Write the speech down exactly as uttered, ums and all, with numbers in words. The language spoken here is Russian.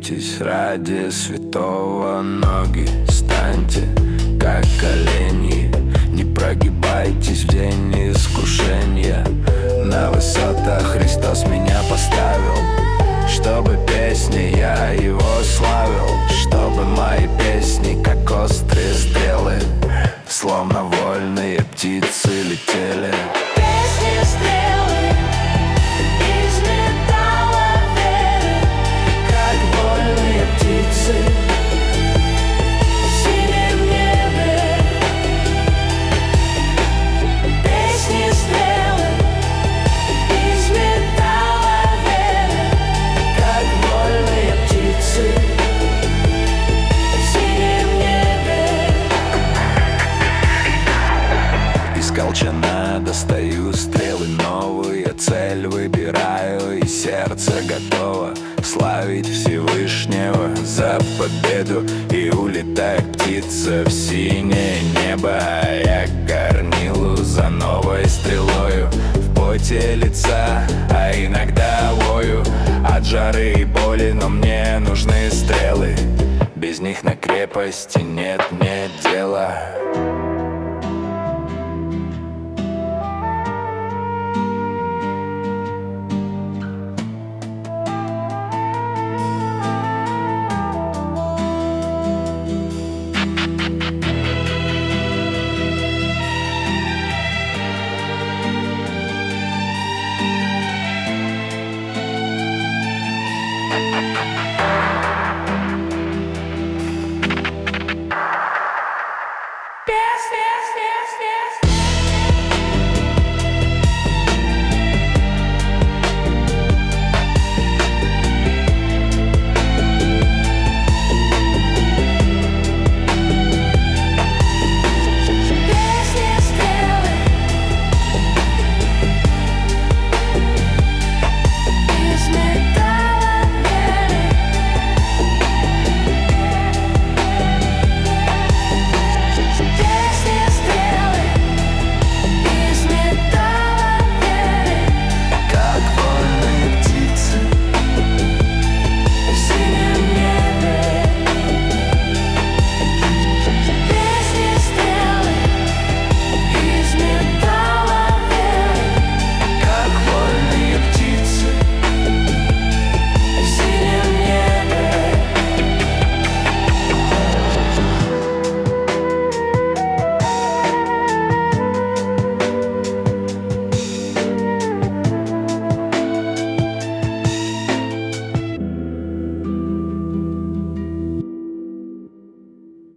Бейтесь ради святого, ноги станьте как оленьи. Не прогибайтесь в день искушения. На высотах Христос меня поставил, чтобы песни я его славил, чтобы мои песни, как острые стрелы, словно вольные птицы летели. Песни, стрелы из металла веры, как вольные птицы в синем небе. Песни, стрелы из металла веры, как вольные птицы в синем небе. Из колчана достаю стрелы новые, цель выбираю, и сердце готово славить Всевышнего за победу. И улетает птица в синее небо, а я горнилу за новой стрелою. В поте лица, а иногда вою от жары и боли, но мне нужны стрелы. Без них на крепости нет мне дела.